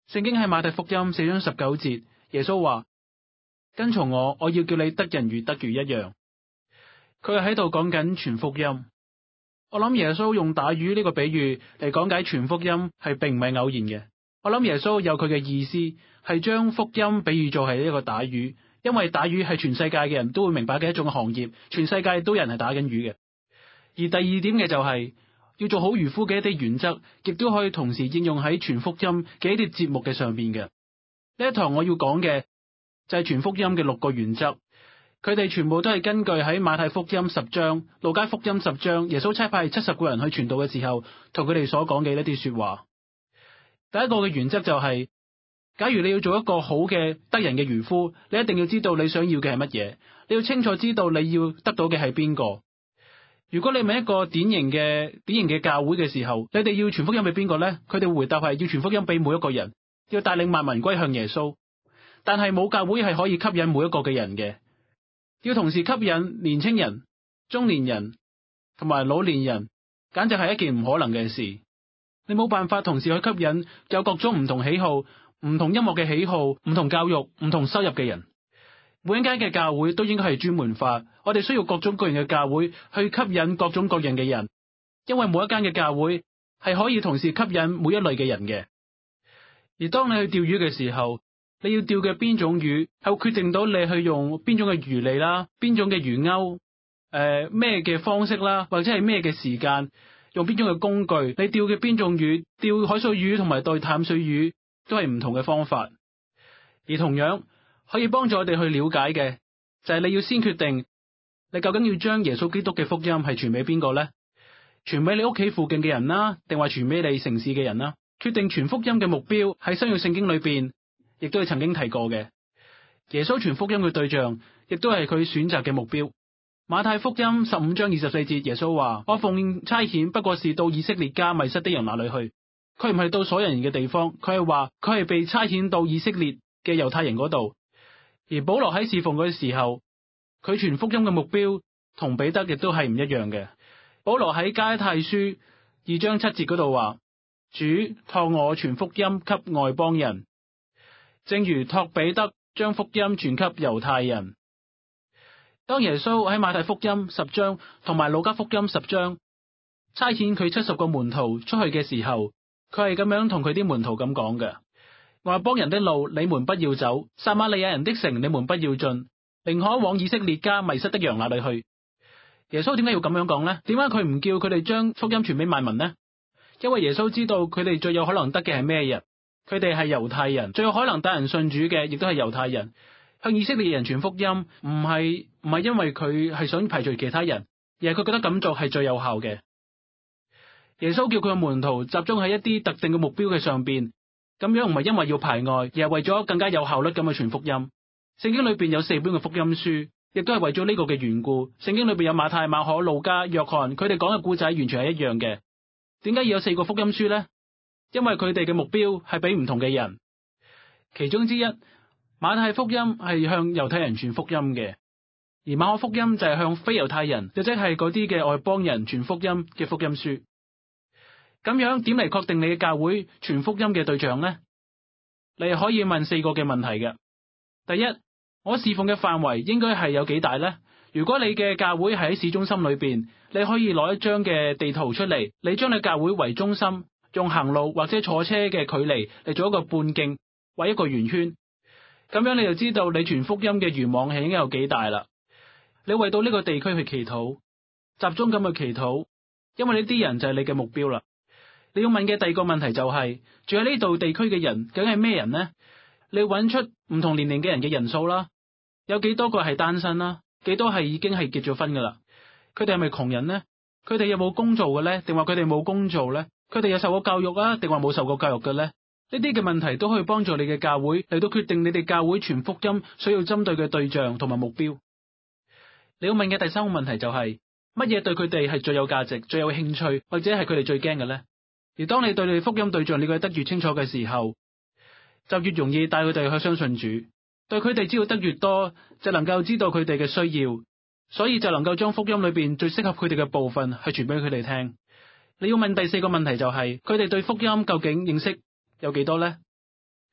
聖經喺馬太福音4章19節，耶穌話：跟從我，我要叫你得人如得魚一樣。佢係喺度講緊傳福音。我諗耶穌用打魚呢個比喻嚟講解傳福音係並唔係偶然嘅。我諗耶穌有佢嘅意思，係將福音比喻做係一個打魚，因為打魚係全世界嘅人都會明白嘅一種行業，全世界都有人係打緊魚嘅。而第二點嘅就係要做好漁夫嘅一啲原則，亦都可以同時應用喺傳福音嘅一啲節目嘅上邊嘅。呢一堂我要講嘅就係傳福音嘅6個原則。佢哋全部都係根據喺馬太福音10章、路加福音10章，耶穌差派70個人去傳道嘅時候，同佢哋所講嘅一啲說話。第一個嘅原則就係，假如你要做一個好嘅得人嘅漁夫，你一定要知道你想要嘅係乜嘢，你要清楚知道你要得到嘅係邊個。如果你問一個典型嘅教會嘅時候，你哋要傳福音俾邊個呢？佢哋回答係要傳福音俾每一個人，要帶領萬民歸向耶穌。但係冇教會係可以吸引每一個嘅人嘅。要同時吸引年青人、中年人同埋老年人，簡直係一件唔可能嘅事。你冇辦法同時去吸引有各種唔同喜好、唔同音樂嘅喜好、唔同教育、唔同收入嘅人。每一間嘅教會都應該係專門化，我哋需要各種各樣嘅教會去吸引各種各樣嘅人，因為每一間嘅教會係可以同時吸引每一類嘅人嘅。而當你去釣魚嘅時候，你要釣嘅邊種魚係會決定到你去用邊種嘅魚餌啦，邊種嘅魚鈎，咩嘅方式啦，或者係咩嘅時間，用邊種嘅工具，你釣嘅邊種魚，釣海水魚同埋對淡水魚都係唔同嘅方法。而同樣可以幫助我哋去了解嘅就係你要先決定你究竟要將耶穌基督嘅福音係傳俾邊個呢？傳俾你屋企附近嘅人啦，定話傳俾你城市嘅人啦？決定傳福音嘅目標喺新約聖經裏邊亦都係曾經提過嘅。耶穌傳福音嘅對象亦都係佢選擇嘅目標。馬太福音15章24節，耶穌話：我奉差遣不過是到以色列家迷失的人那裏去。佢唔係到所有人嘅地方，佢係話佢係被差遣到以色列嘅猶太人嗰度。而保羅喺侍奉嘅時候，佢傳福音嘅目標同彼得亦都係唔一樣嘅。保羅喺加拉太書2章7節嗰度話：主託我傳福音給外邦人，正如託彼得將福音傳給猶太人。當耶穌喺馬太福音10章同埋路加福音10章差遣佢70個門徒出去嘅時候，佢係咁樣同佢啲門徒咁講嘅：外邦人的路你們不要走，撒瑪利亞人的城你們不要進，寧可往以色列家迷失的羊那裏去。耶穌點解要咁樣講呢？點解佢唔叫佢哋將福音傳俾萬民呢？因為耶穌知道佢哋最有可能得嘅係咩人，佢哋係猶太人，最有可能帶人信主嘅亦都係猶太人。向以色列人傳福音唔係因為佢係想排除其他人，而係佢覺得咁做係最有效嘅。耶穌叫佢嘅門徒集中喺一啲特定嘅目標嘅上邊，咁樣唔係因為要排外，而係為咗更加有效率咁去傳福音。聖經裏邊有4本嘅福音書，亦都係為咗呢個嘅緣故。聖經裏邊有馬太、馬可、路加、約翰，佢哋講嘅故仔完全係一樣嘅。點解要有4個福音書呢？因為佢哋嘅目標係俾唔同嘅人。其中之一，馬太福音係向猶太人傳福音嘅，而馬可福音就係向非猶太人，亦即係嗰啲嘅外邦人傳福音嘅福音書。咁樣點嚟確定你嘅教會傳福音嘅對象呢？你可以問4個嘅問題嘅。第一，我侍奉嘅範圍應該係有幾大呢？如果你嘅教會係喺市中心裏邊，你可以攞一張嘅地圖出嚟，你將你教會為中心，用行路或者坐車嘅距離嚟做一個半徑，畫一個圓圈。咁樣你就知道你傳福音嘅漁網係應該有幾大啦。你為到呢個地區去祈禱，集中咁去祈禱，因為呢啲人就係你嘅目標啦。你要問嘅第二個問題就係，住喺呢度地區嘅人究竟係咩人呢？你揾出唔同年齡嘅人嘅人數啦，有幾多個係單身啦，幾多係已經係結咗婚噶啦？佢哋係咪窮人呢？佢哋有冇工做嘅呢？定話佢哋冇工做呢？佢哋有受過教育啊，定話冇受過教育嘅呢？呢啲嘅問題都可以幫助你嘅教會嚟到決定你哋教會傳福音需要針對嘅對象同埋目標。你要問嘅第三個問題就係，乜嘢對佢哋係最有價值、最有興趣，或者係佢哋最驚嘅呢？而當你對你福音對象了解得越清楚嘅時候，就越容易帶佢哋去相信主。對佢哋知道得越多，就能夠知道佢哋嘅需要，所以就能夠將福音裏邊最適合佢哋嘅部分去傳俾佢哋聽。你要問第4個問題就係，佢哋對福音究竟認識有幾多呢？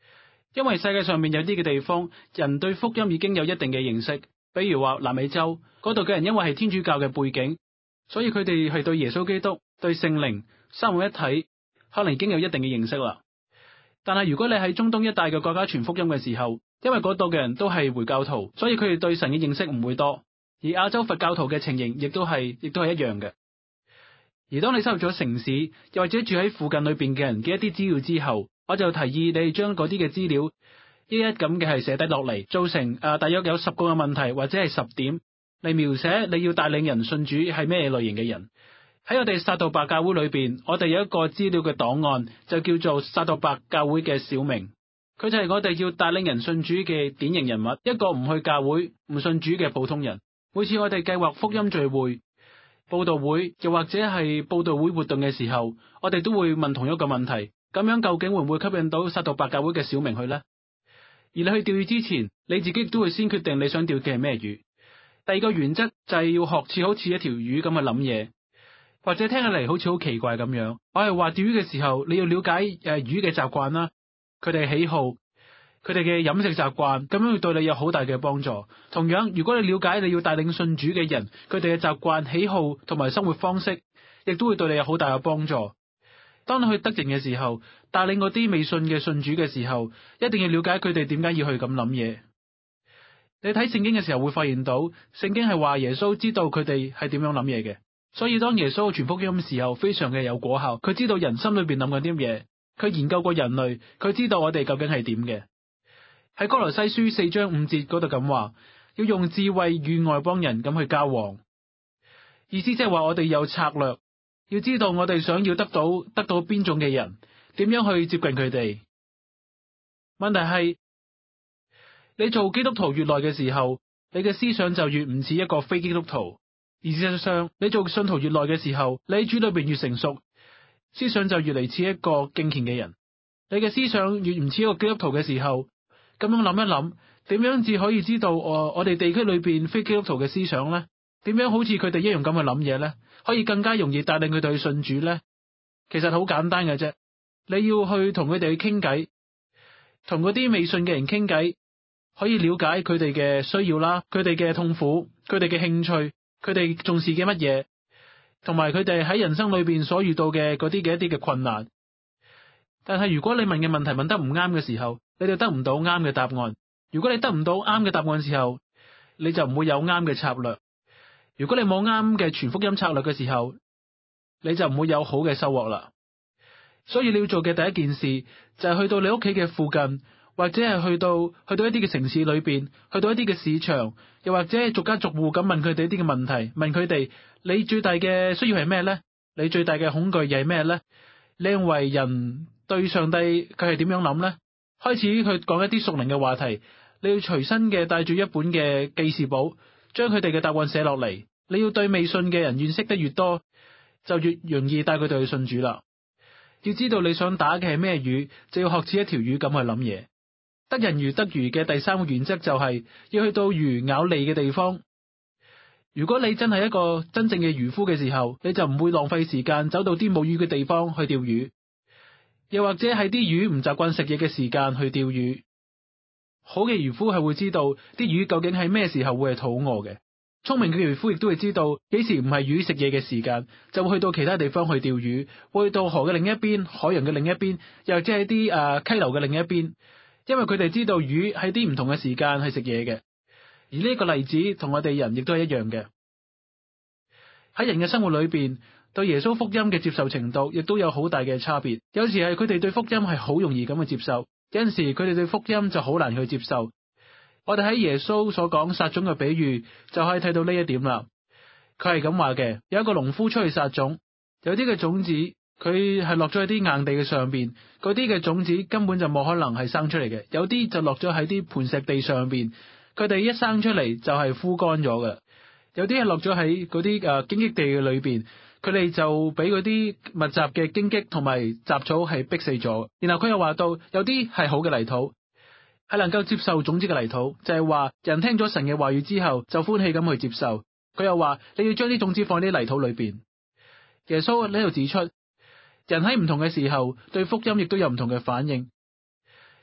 因為世界上面有啲嘅地方，人對福音已經有一定嘅認識，比如話南美洲嗰度嘅人，因為係天主教嘅背景，所以佢哋係對耶穌基督、對聖靈、三位一體，可能已經有一定嘅認識啦。但係如果你喺中東一帶嘅國家傳福音嘅時候，因為嗰度嘅人都係回教徒，所以佢哋對神嘅認識唔會多。而亞洲佛教徒嘅情形亦都係一樣嘅。而當你收入咗城市，又或者住喺附近裏邊嘅人嘅一啲資料之後，我就提議你將嗰啲嘅資料一咁嘅係寫低落嚟，做成大約有10個嘅問題或者係10點嚟描寫你要帶領人信主係咩類型嘅人。喺我哋撒道白教會裏邊，我哋有一個資料嘅檔案，就叫做撒道白教會嘅小明。佢就係我哋要帶領人信主嘅典型人物，一個唔去教會、唔信主嘅普通人。每次我哋計劃福音聚會、佈道會，又或者係佈道會活動嘅時候，我哋都會問同一個問題：咁樣究竟會唔會吸引到撒道白教會嘅小明去呢？而你去釣魚之前，你自己都會先決定你想釣嘅係咩魚。第二個原則就係要學似好似一條魚咁去諗嘢，或者聽起嚟好似好奇怪咁樣。我係話釣魚嘅時候，你要了解魚嘅習慣啦，佢哋喜好，佢哋嘅飲食習慣，咁樣會對你有好大嘅幫助。同樣，如果你了解你要帶領信主嘅人，佢哋嘅習慣、喜好同埋生活方式，亦都會對你有好大嘅幫助。當你去得人嘅時候，帶領嗰啲未信嘅信主嘅時候，一定要了解佢哋點解要去咁諗嘢。你睇聖經嘅時候會發現到，聖經係話耶穌知道佢哋係點樣諗嘢嘅，所以當耶穌傳福音嘅時候，非常嘅有果效。佢知道人心裏邊諗緊啲嘢，佢研究過人類，佢知道我哋究竟係點嘅。喺哥羅西書4章5節嗰度咁話，要用智慧與外邦人咁去交往，意思即係話我哋有策略，要知道我哋想要得到邊種嘅人，點樣去接近佢哋。問題係你做基督徒越耐嘅時候，你嘅思想就越唔似一個非基督徒。而事實上，你做信徒越耐嘅時候，你喺主裏邊越成熟，思想就越嚟似一個敬虔嘅人。你嘅思想越唔似一個基督徒嘅時候，咁樣諗一諗，點樣至可以知道我哋地區裏邊非基督徒嘅思想呢？點樣好似佢哋一樣咁去諗嘢呢？可以更加容易帶領佢哋去信主呢？其實好簡單嘅啫，你要去同佢哋去傾偈，同嗰啲未信嘅人傾偈，可以了解佢哋嘅需要啦，佢哋嘅痛苦，佢哋嘅興趣，佢哋重視嘅乜嘢，同埋佢哋喺人生裏邊所遇到嘅嗰啲嘅一啲嘅困難。但係如果你問嘅問題問得唔啱嘅時候，你就得唔到啱嘅答案。如果你得唔到啱嘅答案嘅時候，你就唔會有啱嘅策略。如果你冇啱嘅傳福音策略嘅時候，你就唔會有好嘅收穫啦。所以你要做嘅第一件事就係去到你屋企嘅附近，或者係去到一啲嘅城市裏邊，去到一啲嘅市場，又或者係逐家逐戶咁問佢哋一啲嘅問題，問佢哋你最大嘅需要係咩呢？你最大嘅恐懼又係咩呢？你認為人對上帝佢係點樣諗呢？開始去講一啲屬靈嘅話題，你要隨身嘅帶住一本嘅記事簿，將佢哋嘅答案寫落嚟。你要對未信嘅人認識得越多，就越容易帶佢哋去信主啦。要知道你想打嘅係咩魚，就要學似一條魚咁去諗嘢。得人如得魚嘅第3個原則就係要去到魚咬脷嘅地方。如果你真係一個真正嘅漁夫嘅時候，你就唔會浪費時間走到啲冇魚嘅地方去釣魚，又或者係啲魚唔習慣食嘢嘅時間去釣魚。好嘅漁夫係會知道啲魚究竟係咩時候會係肚餓嘅。聰明嘅漁夫亦都會知道幾時唔係魚食嘢嘅時間，就會去到其他地方去釣魚，會去到河嘅另一邊、海洋嘅另一邊，又或者係啲溪流嘅另一邊，因為佢哋知道魚喺啲唔同嘅時間係食嘢嘅。而呢個例子同我哋人亦都係一樣嘅。喺人嘅生活裏邊，對耶穌福音嘅接受程度亦都有好大嘅差別。有時係佢哋對福音係好容易咁去接受，有陣時佢哋對福音就好難去接受。我哋喺耶穌所講撒種嘅比喻就可以睇到呢一點啦。佢係咁話嘅，有一個農夫出去撒種，有啲嘅種子佢係落咗喺啲硬地嘅上邊，嗰啲嘅種子根本就冇可能係生出嚟嘅。有啲就落咗喺啲磐石地上邊，佢哋一生出嚟就係枯乾咗嘅。有啲係落咗喺嗰啲荊棘地嘅裏邊，佢哋就俾嗰啲密集嘅荊棘同埋雜草係逼死咗。然後佢又話到有啲係好嘅泥土，係能夠接受種子嘅泥土，就係話人聽咗神嘅話語之後就歡喜咁去接受。佢又話你要將啲種子放喺啲泥土裏邊。耶穌呢度指出，人喺唔同嘅時候對福音亦都有唔同嘅反應。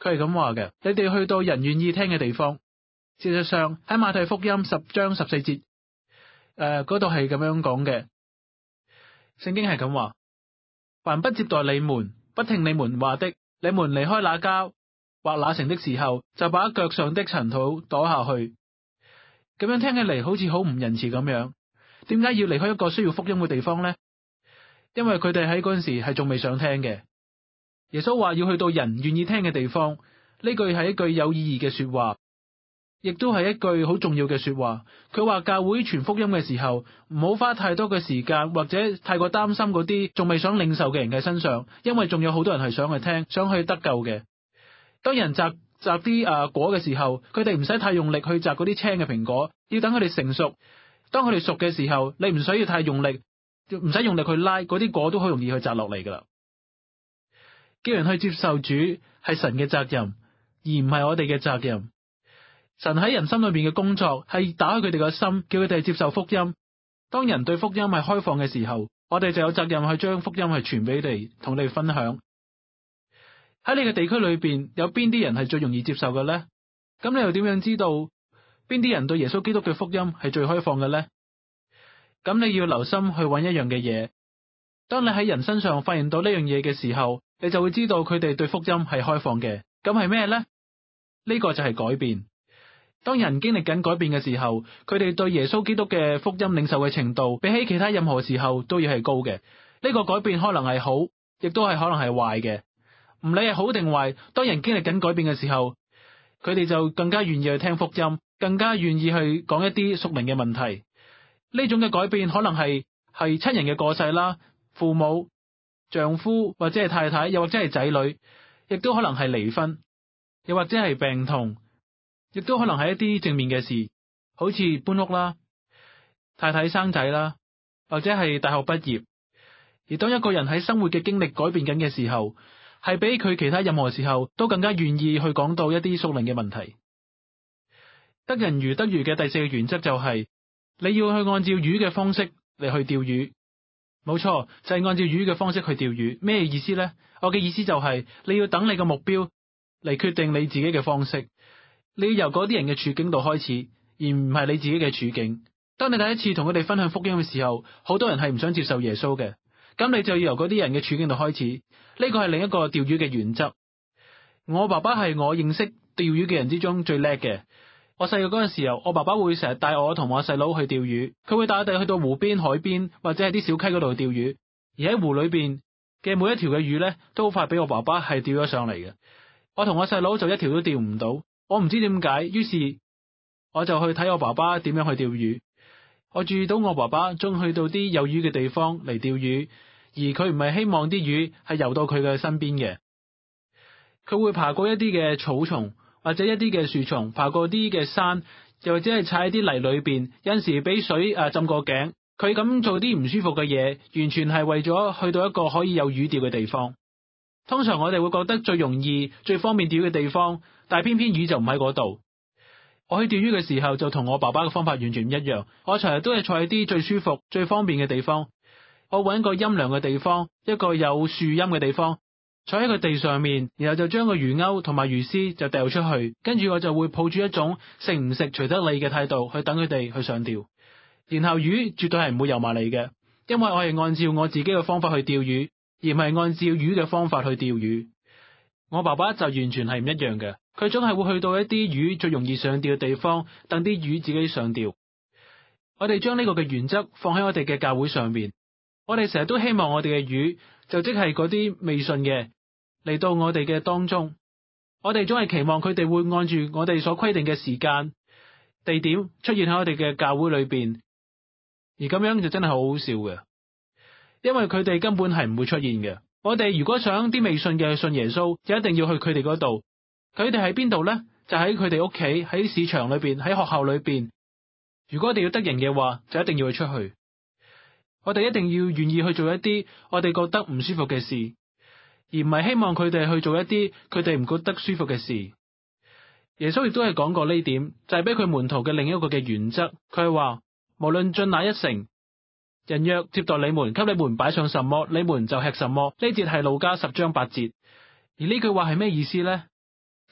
佢係咁話嘅：你哋去到人願意聽嘅地方。事實上喺馬太福音10章14節，嗰度係咁樣講嘅。聖經係咁話：凡不接待你們，不聽你們話的，你們離開那家或那城的時候，就把腳上的塵土躲下去。咁樣聽起嚟好似好唔仁慈咁樣。點解要離開一個需要福音嘅地方呢？因為佢哋喺嗰陣時係仲未想聽嘅。耶穌話要去到人願意聽嘅地方，呢句係一句有意義嘅說話，亦都係一句好重要嘅說話。佢話教會傳福音嘅時候，唔好花太多嘅時間或者太過擔心嗰啲仲未想領受嘅人嘅身上，因為仲有好多人係想去聽，想去得救嘅。當人摘啲果嘅時候，佢哋唔使太用力去摘嗰啲青嘅蘋果，要等佢哋成熟。當佢哋熟嘅時候，你唔需要太用力，唔使用力去拉，嗰啲果都好容易去摘落嚟噶啦。叫人去接受主係神嘅責任，而唔係我哋嘅責任。神喺人心裏面嘅工作係打開佢哋嘅心，叫佢哋接受福音。當人對福音係開放嘅時候，我哋就有責任去將福音去傳俾你哋，同你哋分享。喺你嘅地區裏邊，有邊啲人係最容易接受嘅呢？咁你又點樣知道邊啲人對耶穌基督嘅福音係最開放嘅呢？咁你要留心去揾一樣嘅嘢。當你喺人身上發現到呢樣嘢嘅時候，你就會知道佢哋對福音係開放嘅。咁係咩呢？呢個就係改變。當人經歷緊改變嘅時候，佢哋對耶穌基督嘅福音領受嘅程度，比起其他任何時候都要係高嘅。呢個改變可能係好，亦都係可能係壞嘅。唔理係好定壞，當人經歷緊改變嘅時候，佢哋就更加願意去聽福音，更加願意去講一啲屬靈嘅問題。呢種嘅改變可能係親人嘅過世啦，父母、丈夫或者係太太，又或者係仔女，亦都可能係離婚，又或者係病痛，亦都可能係一啲正面嘅事，好似搬屋啦、太太生仔啦，或者係大學畢業。而當一個人喺生活嘅經歷改變緊嘅時候，係比佢其他任何時候都更加願意去講到一啲屬靈嘅問題。得人如得魚嘅第4個原則就係，你要去按照魚嘅方式嚟去釣魚。冇錯，就係按照魚嘅方式去釣魚。咩意思呢？我嘅意思就係，你要等你個目標嚟決定你自己嘅方式。你要由嗰啲人嘅處境度開始，而唔係你自己嘅處境。當你第一次同佢哋分享福音嘅時候，好多人係唔想接受耶穌嘅。咁你就要由嗰啲人嘅處境度開始。呢個係另一個釣魚嘅原則。我爸爸係我認識釣魚嘅人之中最叻嘅。我細個嗰陣時候，我爸爸會成日帶我同我細佬去釣魚。佢會帶我哋去到湖邊、海邊或者係啲小溪嗰度去釣魚。而喺湖裏邊嘅每一條嘅魚呢，都好快俾我爸爸係釣咗上嚟嘅。我同我細佬就一條都釣唔到。我唔知點解，於是我就去睇我爸爸點樣去釣魚。我注意到我爸爸中去到啲有魚嘅地方嚟釣魚，而佢唔係希望啲魚係游到佢嘅身邊嘅。佢會爬過一啲嘅草叢或者一啲嘅樹叢，爬過啲嘅山，又或者係踩喺啲泥裏邊，有陣時俾水浸過頸。佢咁做啲唔舒服嘅嘢，完全係為咗去到一個可以有魚釣嘅地方。通常我哋會覺得最容易、最方便釣魚嘅地方，但係偏偏魚就唔喺嗰度。我去釣魚嘅時候就同我爸爸嘅方法完全唔一樣。我成日都係坐喺啲最舒服、最方便嘅地方。我揾個陰涼嘅地方，一個有樹蔭嘅地方，坐喺個地上面，然後就將個魚鈎同埋魚絲就掉出去，跟住我就會抱住一種食唔食隨得你嘅態度去等佢哋去上釣。然後魚絕對係唔會游埋嚟嘅，因為我係按照我自己嘅方法去釣魚，而唔係按照魚嘅方法去釣魚。我爸爸就完全係唔一樣嘅，佢總係會去到一啲魚最容易上釣嘅地方，等啲魚自己上釣。我哋將呢個嘅原則放喺我哋嘅教會上面。我哋成日都希望我哋嘅魚，就即係嗰啲未信嘅嚟到我哋嘅當中。我哋總係期望佢哋會按住我哋所規定嘅時間、地點出現喺我哋嘅教會裏邊，而咁樣就真係好好笑嘅，因為佢哋根本係唔會出現嘅。我哋如果想啲未信嘅去信耶穌，就一定要去佢哋嗰度。佢哋喺邊度呢？就喺佢哋屋企、喺市場裏邊、喺學校裏邊。如果我哋要得人嘅話，就一定要去出去。我哋一定要願意去做一啲我哋覺得唔舒服嘅事，而唔係希望佢哋去做一啲佢哋唔覺得舒服嘅事。耶穌亦都係講過呢點，就係俾佢門徒嘅另一個嘅原則。佢係話，無論進哪一城，人若接待你們，給你們擺上什麼，你們就吃什麼。呢節係路加10章8節。而呢句話係咩意思呢？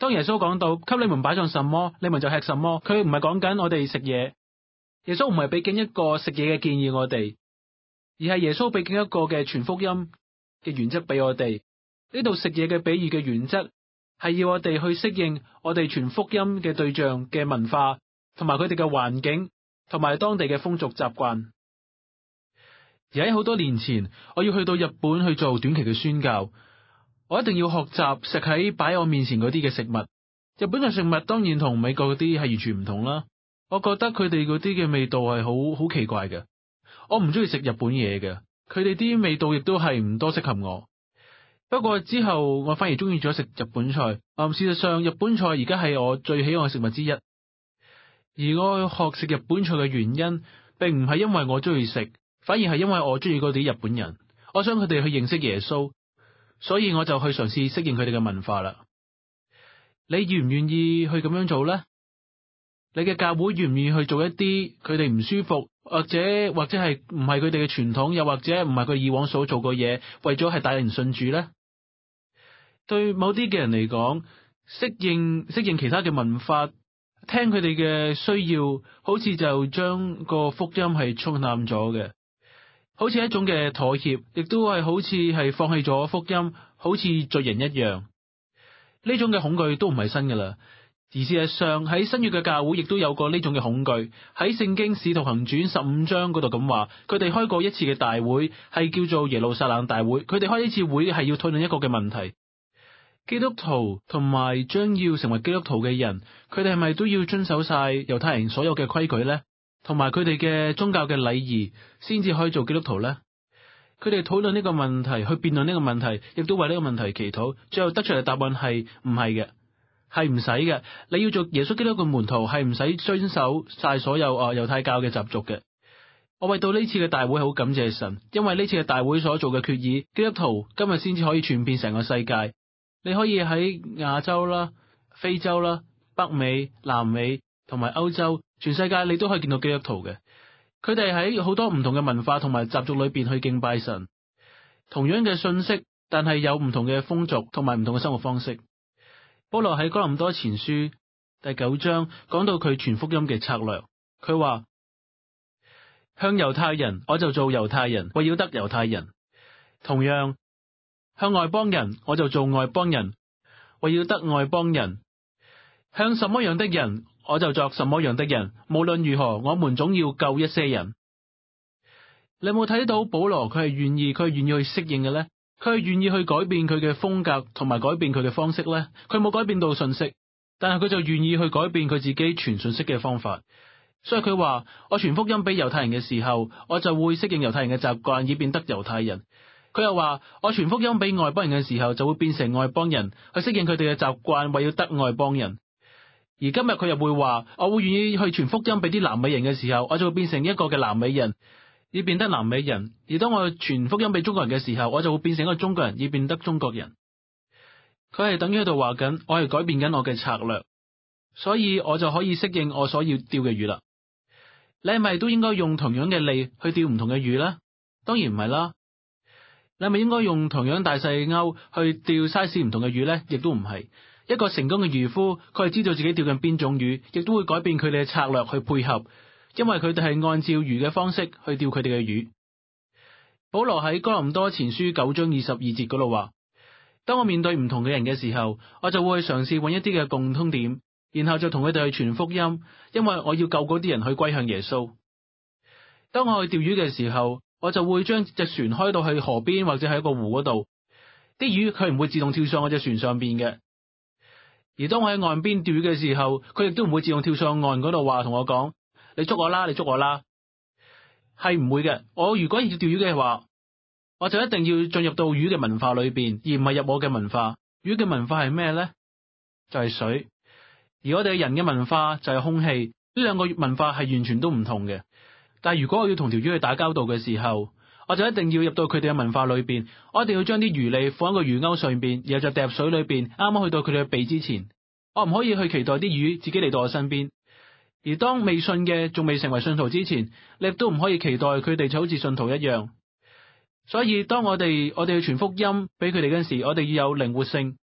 當耶穌講到給你們擺上什麼，你們就吃什麼，佢唔係講緊我哋食嘢。耶穌唔係俾緊一個食嘢嘅建議我哋，而係耶穌俾緊一個嘅傳福音嘅原則俾我哋。呢度食嘢嘅比喻嘅原則係要我哋去適應我哋傳福音嘅對象嘅文化，同埋佢哋嘅環境，同埋當地嘅風俗習慣。而喺好多年前，我要去到日本去做短期嘅宣教，我一定要學習食喺擺我面前嗰啲嘅食物。日本嘅食物當然同美國嗰啲係完全唔同啦。我覺得佢哋嗰啲嘅味道係好奇怪嘅，我唔中意食日本嘢嘅，佢哋啲味道亦都係唔多適合我。不過之後我反而中意咗食日本菜。事實上日本菜而家係我最喜愛嘅食物之一。而我學食日本菜嘅原因，並唔係因為我中意食，反而係因為我中意嗰啲日本人，我想佢哋去認識耶穌，所以我就去嘗試適應佢哋嘅文化啦。你願唔願意去咁樣做呢？你嘅教會願唔願意去做一啲佢哋唔舒服，或者係唔係佢哋嘅傳統，又或者唔係佢以往所做嘅嘢，為咗係帶人信主呢？對某啲嘅人嚟講，適應其他嘅文化，聽佢哋嘅需要，好似就將個福音係沖淡咗嘅，好似一種嘅妥協，亦都係好似係放棄咗福音，好似罪人一樣。呢種嘅恐懼都唔係新噶啦。而事實上喺新約嘅教會亦都有過呢種嘅恐懼。喺聖經使徒行傳15章嗰度咁話，佢哋開過一次嘅大會，係叫做耶路撒冷大會。佢哋開呢次會係要討論一個嘅問題：基督徒同埋將要成為基督徒嘅人，佢哋係咪都要遵守晒猶太人所有嘅規矩呢？同埋佢哋嘅宗教嘅禮儀先至可以做基督徒呢？佢哋討論呢個問題，去辯論呢個問題，亦都為呢個問題祈禱，最後得出嚟嘅答案係唔係嘅。係唔使嘅，你要做耶穌基督嘅門徒，係唔使遵守晒所有猶太教嘅習俗嘅。我為到呢次嘅大會好感謝神，因為呢次嘅大會所做嘅決議，基督徒今日先至可以傳遍成個世界。你可以喺亞洲啦、非洲啦、北美、南美同埋歐洲，全世界你都可以見到基督徒嘅。佢哋喺好多唔同嘅文化同埋習俗裏邊去敬拜神，同樣嘅信息，但係有唔同嘅風俗同埋唔同嘅生活方式。保羅喺哥林多前書第9章講到佢傳福音嘅策略，佢話：向猶太人我就做猶太人，為要得猶太人；同樣向外邦人我就做外邦人，為要得外邦人；向什麼樣的人我就作什麼樣的人。無論如何，我們總要救一些人。你有冇睇到保羅佢係願意去適應嘅呢？佢係願意去改變佢嘅風格同埋改變佢嘅方式呢？佢冇改變到信息，但係佢就願意去改變佢自己傳信息嘅方法。所以佢話：我傳福音俾猶太人嘅時候，我就會適應猶太人嘅習慣，以變得猶太人。佢又話：我傳福音俾外邦人嘅時候，就會變成外邦人，去適應佢哋嘅習慣，為要得外邦人。而今日佢又會話：我會願意去傳福音俾啲南美人嘅時候，我就會變成一個嘅南美人，以變得南美人。而當我傳福音俾中國人嘅時候，我就會變成一個中國人，以變得中國人。佢係等於喺度話緊，我係改變緊我嘅策略，所以我就可以適應我所要釣嘅魚啦。你係咪都應該用同樣嘅利去釣唔同嘅魚呢？當然唔係啦。你係咪應該用同樣大細鈎去釣 size 唔同嘅魚呢？亦都唔係。一個成功嘅漁夫，佢係知道自己釣緊邊種魚，亦都會改變佢哋嘅策略去配合，因為佢哋係按照魚嘅方式去釣佢哋嘅魚。保羅喺哥林多前書9章22節嗰度話：當我面對唔同嘅人嘅時候，我就會嘗試揾一啲嘅共通點，然後就同佢哋去傳福音，因為我要救嗰啲人去歸向耶穌。當我去釣魚嘅時候，我就會將隻船開到去河邊或者喺一個湖嗰度，啲魚佢唔會自動跳上我隻船上邊嘅。而當我喺岸邊釣魚嘅時候，佢亦都唔會自動跳上岸嗰度話同我講：你捉我啦，你捉我啦。係唔會嘅。我如果要釣魚嘅話，我就一定要進入到魚嘅文化裏邊，而唔係入我嘅文化。魚嘅文化係咩呢？就係水。而我哋人嘅文化就係空氣。呢兩個文化係完全都唔同嘅。但係如果我要同條魚去打交道嘅時候，我就一定要入到佢哋嘅文化裏邊，我一定要將啲魚餌放喺個魚鈎上邊，然後就掉入水裏邊，啱啱去到佢哋嘅鼻之前。我唔可以去期待啲魚自己嚟到我身邊。而當未信嘅仲未成為信徒之前，你亦都唔可以期待佢哋就好似信徒一樣。所以當我哋去傳福音俾佢哋嗰陣時，我哋要有靈活性，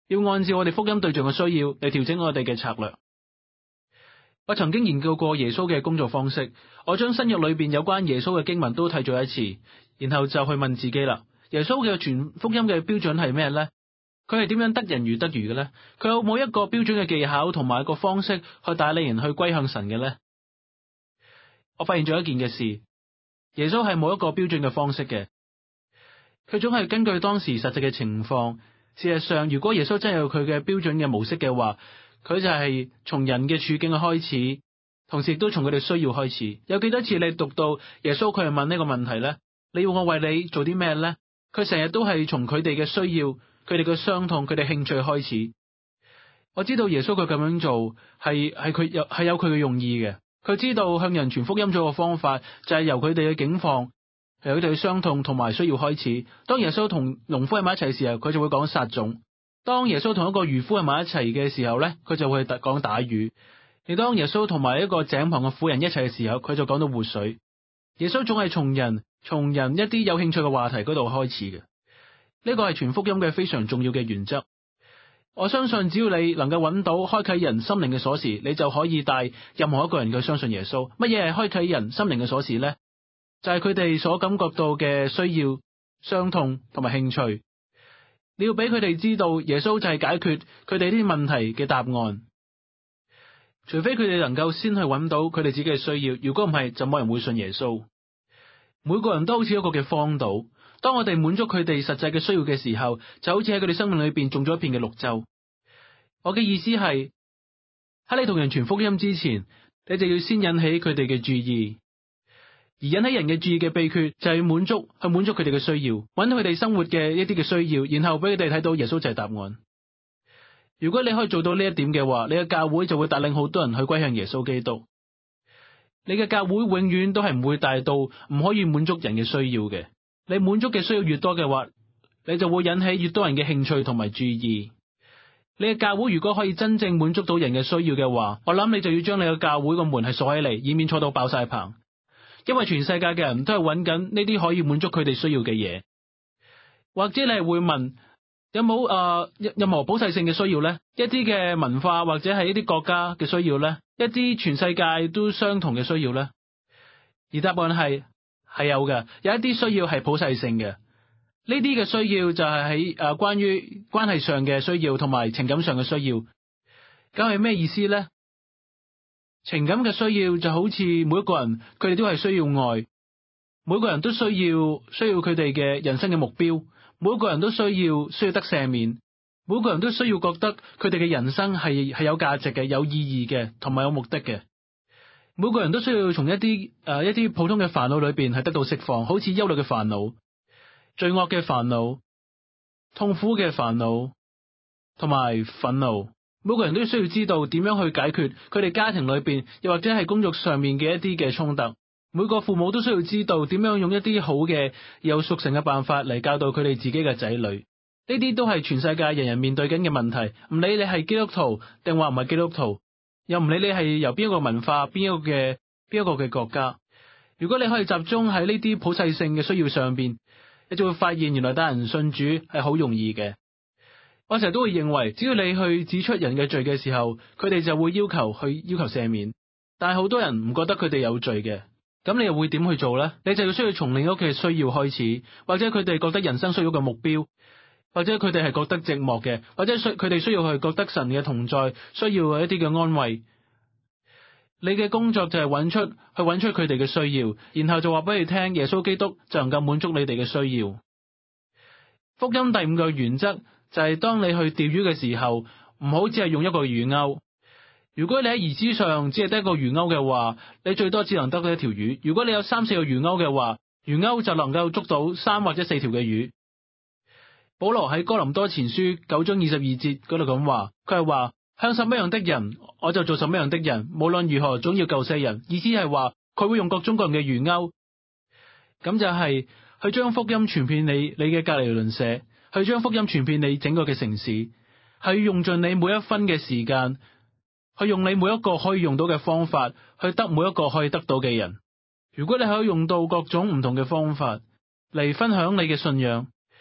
要按照我哋福音對象嘅需要嚟調整我哋嘅策略。我曾經研究過耶穌嘅工作方式，我將新約裏邊有關耶穌嘅經文都睇咗一次，然後就去問自己啦：耶穌嘅傳福音嘅標準係咩呢？佢係點樣得人如得魚嘅呢？佢有冇一個標準嘅技巧同埋一個方式去帶領人去歸向神嘅呢？我發現咗一件嘅事，耶穌係冇一個標準嘅方式嘅，佢總係根據當時實際嘅情況。事實上，如果耶穌真係有佢嘅標準嘅模式嘅話，佢就係從人嘅處境去開始，同時亦都從佢哋需要開始。有幾多次你讀到耶穌佢係問呢個問題呢？你要我為你做啲咩呢？佢成日都係從佢哋嘅需要、佢哋嘅傷痛、佢哋興趣開始。我知道耶穌佢咁樣做係有佢嘅用意嘅。佢知道向人傳福音做嘅方法就係由佢哋嘅境況、由佢哋嘅傷痛同埋需要開始。當耶穌同農夫喺埋一齊嘅時候，佢就會講撒種；當耶穌同一個漁夫喺埋一齊嘅時候咧，佢就會講打魚；而當耶穌同埋一個井旁嘅婦人一齊嘅時候，佢就講到活水。耶穌總係從人一啲有興趣嘅話題嗰度開始嘅。呢個係傳福音嘅非常重要嘅原則。我相信只要你能夠揾到開啟人心靈嘅鎖匙，你就可以帶任何一個人去相信耶穌。乜嘢係開啟人心靈嘅鎖匙呢？就係佢哋所感覺到嘅需要、傷痛同埋興趣。你要俾佢哋知道耶穌就係解決佢哋呢啲問題嘅答案。除非佢哋能夠先去揾到佢哋自己嘅需要，如果唔係，就冇人會信耶穌。每個人都好似一個嘅荒島。當我哋滿足佢哋實際嘅需要嘅時候，就好似喺佢哋生命裏邊種咗一片嘅綠洲。我嘅意思係，喺你同人傳福音之前，你就要先引起佢哋嘅注意，而引起人嘅注意嘅秘訣就係滿足佢哋嘅需要，揾到佢哋生活嘅一啲嘅需要，然後俾佢哋睇到耶穌就係答案。如果你可以做到呢一點嘅話，你嘅教會就會帶領好多人去歸向耶穌基督。你嘅教會永遠都係唔會大到唔可以滿足人嘅需要嘅。你滿足嘅需要越多嘅話，你就會引起越多人嘅興趣同埋注意。你嘅教會如果可以真正滿足到人嘅需要嘅話，我諗你就要將你嘅教會個門係鎖起嚟，以免坐到爆晒棚。因為全世界嘅人都係揾緊呢啲可以滿足佢哋需要嘅嘢。或者你係會問，有冇任何普世性嘅需要呢？一啲嘅文化或者係一啲國家嘅需要呢？一啲全世界都相同嘅需要呢？而答案係有嘅，有一啲需要係普世性嘅。呢啲嘅需要就係喺關於關係上嘅需要同埋情感上嘅需要。咁係咩意思呢？情感嘅需要就好似每一個人佢哋都係需要愛，每個人都需要佢哋嘅人生嘅目標，每個人都需要得赦免，每個人都需要覺得佢哋嘅人生係有價值嘅、有意義嘅同埋有目的嘅。每個人都需要從一啲普通嘅煩惱裏邊係得到釋放，好似憂慮嘅煩惱、罪惡嘅煩惱、痛苦嘅煩惱同埋憤怒。每個人都需要知道點樣去解決佢哋家庭裏邊又或者係工作上面嘅一啲嘅衝突。每個父母都需要知道點樣用一啲好嘅有屬性嘅辦法嚟教導佢哋自己嘅仔女。呢啲都係全世界人人面對緊嘅問題，唔理你係基督徒定話唔係基督徒，又唔理你係由邊一個文化、邊一個嘅國家。如果你可以集中喺呢啲普世性嘅需要上邊，你就會發現原來帶人信主係好容易嘅。我成日都會認為，只要你去指出人嘅罪嘅時候，佢哋就會要求赦免。但係好多人唔覺得佢哋有罪嘅，咁你又會點去做呢？你就要需要從另一個需要開始，或者佢哋覺得人生需要個目標，或者佢哋係覺得寂寞嘅，或者佢哋需要去覺得神嘅同在，需要一啲嘅安慰。你嘅工作就係揾出佢哋嘅需要，然後就話俾你聽，耶穌基督就能夠滿足你哋嘅需要。福音第5個原則就係當你去釣魚嘅時候，唔好只係用一個魚鈎。如果你喺魚枝上只係得一個魚鈎嘅話，你最多只能得到一條魚。如果你有3、4個魚鈎嘅話，魚鈎就能夠捉到3或者4條嘅魚。保羅喺哥林多前書9章22節嗰度咁話，佢係話，向什麼樣的人，我就做什麼樣的人，無論如何總要救些人。意思係話佢會用各種各樣嘅魚鈎，咁就係去將福音傳遍你嘅隔離鄰舍，去將福音傳遍你整個嘅城市，係用盡你每一分嘅時間，去用你每一個可以用到嘅方法，去得每一個可以得到嘅人。如果你可以用到各種唔同嘅方法嚟分享你嘅信仰，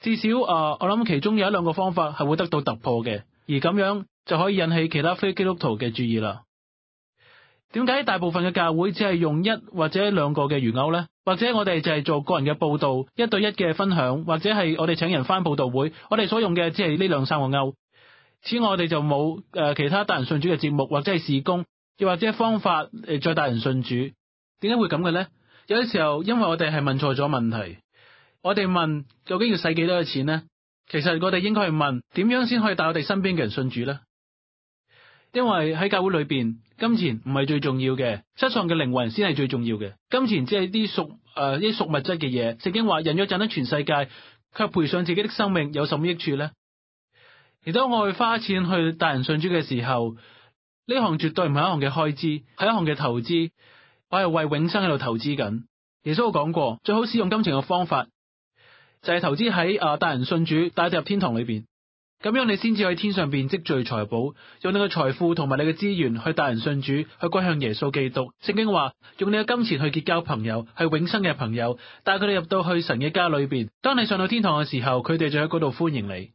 至少我諗其中有一兩個方法係會得到突破嘅，而咁樣就可以引起其他非基督徒嘅注意啦。點解大部分嘅教會只係用一或者兩個嘅魚鈎呢？或者我哋就係做個人嘅佈道，一對一嘅分享，或者係我哋請人返佈道會，我哋所用嘅只係呢兩三個鈎。此外我哋就冇其他帶人信主嘅節目，或者係事工，又或者方法再帶人信主。點解會咁嘅呢？有啲時候因為我哋係問錯咗問題。我哋問究竟要使幾多嘅錢呢？其實我哋應該去問點樣先可以帶我哋身邊嘅人信主呢？因為喺教會裏邊，金錢唔係最重要嘅，失喪嘅靈魂先係最重要嘅。金錢只係啲屬物質嘅嘢。聖經話人若賺得全世界，卻賠上自己的生命，有什麼益處呢？而當我去花錢去帶人信主嘅時候，呢項絕對唔係一項嘅開支，係一項嘅投資。我係為永生喺度投資緊。耶穌講過，最好使用金錢嘅方法就係投資喺帶人信主，帶入天堂裏邊。咁樣你先至喺天上邊積聚財寶，用你嘅財富同埋你嘅資源去帶人信主，去歸向耶穌基督。聖經話用你嘅金錢去結交朋友，係永生嘅朋友，帶佢哋入到去神嘅家裏邊。當你上到天堂嘅時候，佢哋就喺嗰度歡迎你。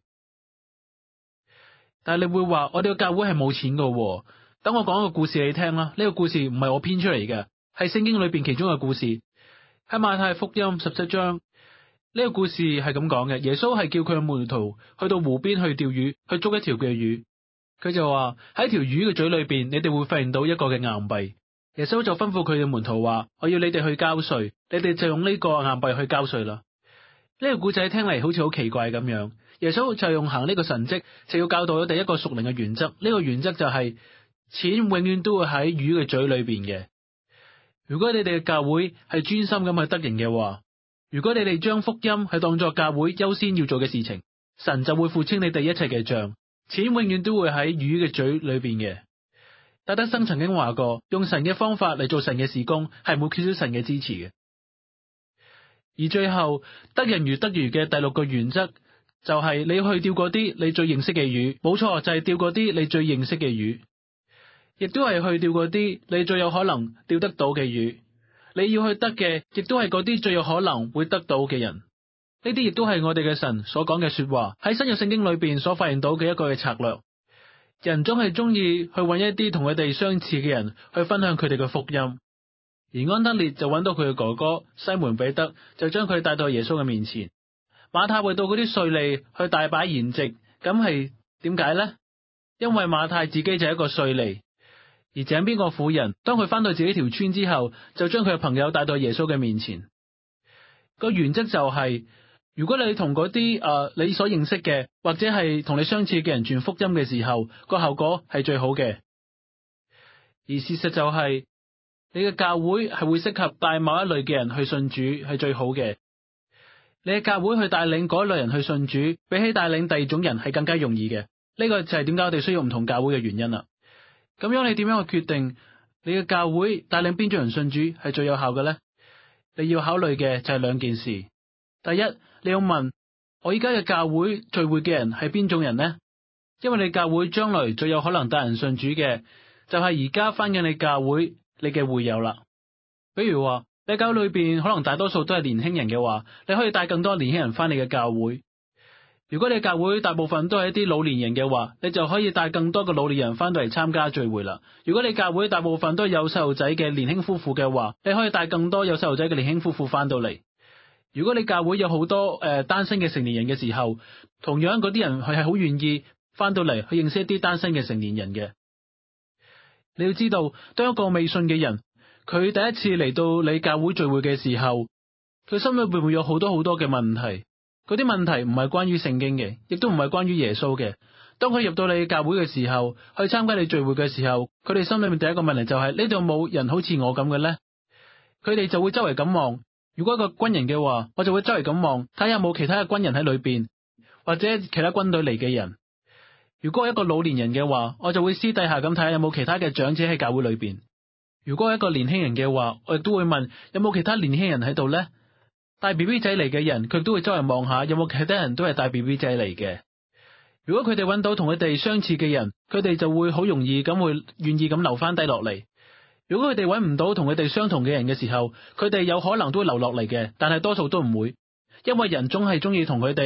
但係你會話我哋嘅教會係冇錢噶，等我講個故事你聽啦。呢個故事唔係我編出嚟嘅，係聖經裏邊其中嘅故事，喺馬太福音17章。呢個故事係咁講嘅，耶穌係叫佢嘅門徒去到湖邊去釣魚，去捉一條嘅魚。佢就話喺條魚嘅嘴裏邊，你哋會發現到一個嘅硬幣。耶穌就吩咐佢嘅門徒話：我要你哋去交稅，你哋就用呢個硬幣去交稅啦。呢個故仔聽嚟好似好奇怪咁樣。耶穌就用行呢個神蹟，就要教導咗第一個屬靈嘅原則。呢個原則就係錢永遠都會喺魚嘅嘴裏邊嘅。如果你哋嘅教會係專心咁去得人嘅話，如果你哋將福音係當作教會優先要做嘅事情，神就會付清你哋一切嘅賬。錢永遠都會喺魚嘅嘴裏邊嘅。戴德生曾經話過，用神嘅方法嚟做神嘅事工，係冇缺少神嘅支持嘅。而最後得人如得魚嘅第六個原則，就係你要去釣嗰啲你最認識嘅魚。冇錯，就係釣嗰啲你最認識嘅魚，亦都係去釣嗰啲你最有可能釣得到嘅魚。你要去得嘅，亦都係嗰啲最有可能會得到嘅人。呢啲亦都係我哋嘅神所講嘅說話，喺新約聖經裏邊所發現到嘅一個嘅策略。人總係中意去揾一啲同佢哋相似嘅人去分享佢哋嘅福音。而安德烈就揾到佢嘅哥哥西門彼得，就將佢帶到耶穌嘅面前。馬太為到嗰啲稅吏去大擺筵席，咁係點解呢？因為馬太自己就係一個稅吏。而井邊個婦人，當佢翻到自己條村之後，就將佢嘅朋友帶到耶穌嘅面前。個原則就係，如果你同嗰啲你所認識嘅，或者係同你相似嘅人傳福音嘅時候，個效果係最好嘅。而事實就係，你嘅教會係會適合帶某一類嘅人去信主，係最好嘅。你嘅教會去帶領嗰一類人去信主，比起帶領第二種人係更加容易嘅。呢個就係點解我哋需要唔同教會嘅原因啦。咁樣你點樣去決定你嘅教會帶領邊種人信主係最有效嘅呢？你要考慮嘅就係兩件事。第一，你要問我依家嘅教會聚會嘅人係邊種人呢？因為你教會將來最有可能帶人信主嘅，就係而家返緊你教會你嘅會友啦。比如話你教會裏邊可能大多數都係年輕人嘅話，你可以帶更多年輕人返你嘅教會。如果你教會大部分都係一啲老年人嘅話，你就可以帶更多嘅老年人翻到嚟參加聚會啦。如果你教會大部分都係有細路仔嘅年輕夫婦嘅話，你可以帶更多有細路仔嘅年輕夫婦翻到嚟。如果你教會有好多單身嘅成年人嘅時候，同樣嗰啲人佢係好願意翻到嚟去認識一啲單身嘅成年人嘅。你要知道，當一個未信嘅人，佢第一次嚟到你教會聚會嘅時候，佢心裏邊會有好多好多嘅問題。嗰啲問題唔係關於聖經嘅，亦都唔係關於耶穌嘅。當佢入到你教會嘅時候，去參加你聚會嘅時候，佢哋心裏面第一個問題就係呢度冇人好似我咁嘅呢？佢哋就會周圍咁望。如果一個軍人嘅話，我就會周圍咁望，睇下有冇其他嘅軍人喺裏邊，或者其他軍隊嚟嘅人。如果一個老年人嘅話，我就會私底下咁睇下有冇其他嘅長者喺教會裏邊。如果一個年輕人嘅話，我亦都會問有冇其他年輕人喺度呢？帶 BB 仔嚟嘅人，佢都會周圍望下有冇其他人都係帶 BB 仔嚟嘅。如果佢哋揾到同佢哋相似嘅人，佢哋就會好容易咁會願意咁留翻低落嚟。如果佢哋揾唔到同佢哋相同嘅人嘅時候，佢哋有可能都會留落嚟嘅，但係多數都唔會，因為人總係中意同佢哋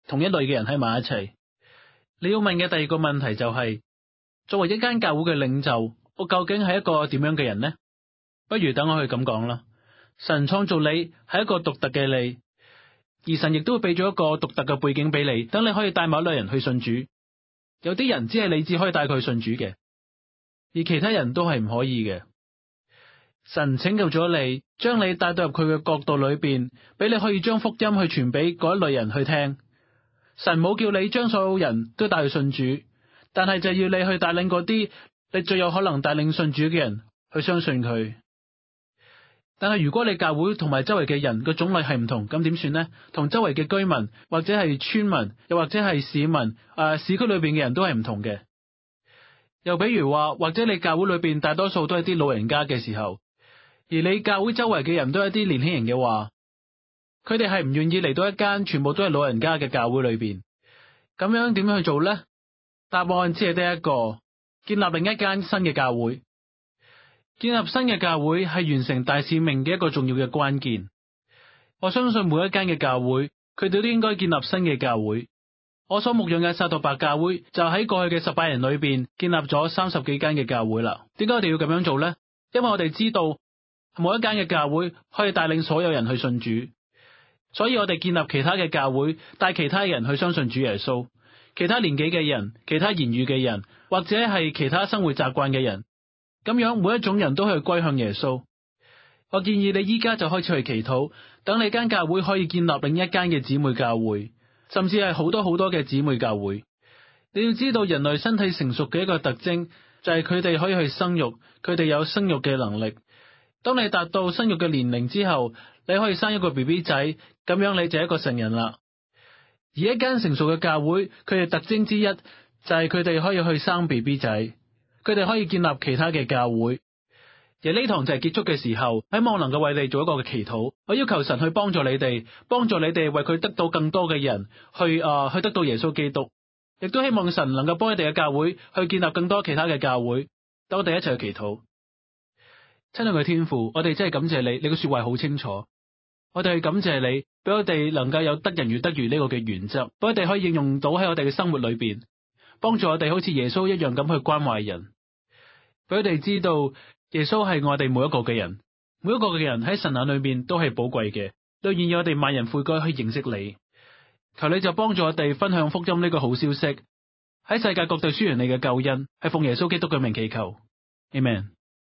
同一類嘅人喺埋一齊。你要問嘅第二個問題就係，作為一間教會嘅領袖，我究竟係一個點樣嘅人呢？不如等我去咁講啦。神創造你係一個獨特嘅你，而神亦都會俾咗一個獨特嘅背景俾你，等你可以帶某類人去信主。有啲人只係你只可以帶佢去信主嘅，而其他人都係唔可以嘅。神拯救咗你，將你帶到入佢嘅國度裏邊，俾你可以將福音去傳俾嗰一類人去聽。神冇叫你將所有人都帶去信主，但係就要你去帶領嗰啲你最有可能帶領信主嘅人去相信佢。但係如果你教會同埋周圍嘅人個種類係唔同，咁點算呢？同周圍嘅居民或者係村民，又或者係市民，市區裏邊嘅人都係唔同嘅。又比如話，或者你教會裏邊大多數都係啲老人家嘅時候，而你教會周圍嘅人都係一啲年輕人嘅話，佢哋係唔願意嚟到一間全部都係老人家嘅教會裏邊。咁樣點樣去做呢？答案只係得一個，建立另一間新嘅教會。建立新嘅教會係完成大使命嘅一個重要嘅關鍵。我相信每一間嘅教會，佢哋都應該建立新嘅教會。我所牧養嘅撒道伯教會就喺過去嘅18年裏邊建立咗30幾間嘅教會啦。點解我哋要咁樣做呢？因為我哋知道每一間嘅教會可以帶領所有人去信主，所以我哋建立其他嘅教會，帶其他人去相信主耶穌。其他年紀嘅人，其他言語嘅人，或者係其他生活習慣嘅人。咁樣每一種人都去歸向耶穌。我建議你依家就開始去祈禱，等你間教會可以建立另一間嘅姊妹教會，甚至係好多好多嘅姊妹教會。你要知道人類身體成熟嘅一個特徵就係佢哋可以去生育，佢哋有生育嘅能力。當你達到生育嘅年齡之後，你可以生一個 BB 仔，咁樣你就係一個成人啦。而一間成熟嘅教會，佢嘅特徵之一就係佢哋可以去生 BB 仔。佢哋可以建立其他嘅教會，而呢堂就係結束嘅時候，希望能夠為你做一個嘅祈禱。我要求神去幫助你哋，幫助你哋為佢得到更多嘅人去得到耶穌基督，亦都希望神能夠幫你哋嘅教會去建立更多其他嘅教會。等我哋一齊去祈禱。親愛嘅天父，我哋真係感謝你，你嘅說話好清楚。我哋去感謝你，俾我哋能夠有得人如得魚呢個嘅原則，俾我哋可以應用到喺我哋嘅生活裏邊。幫助我哋好似耶穌一樣咁去關懷人，俾佢哋知道耶穌係我哋每一個嘅人，每一個嘅人喺神眼裏面都係寶貴嘅，都願意我哋萬人悔改去認識你。求你就幫助我哋分享福音呢個好消息，喺世界各地宣揚你嘅救恩，係奉耶穌基督嘅名祈求，Amen。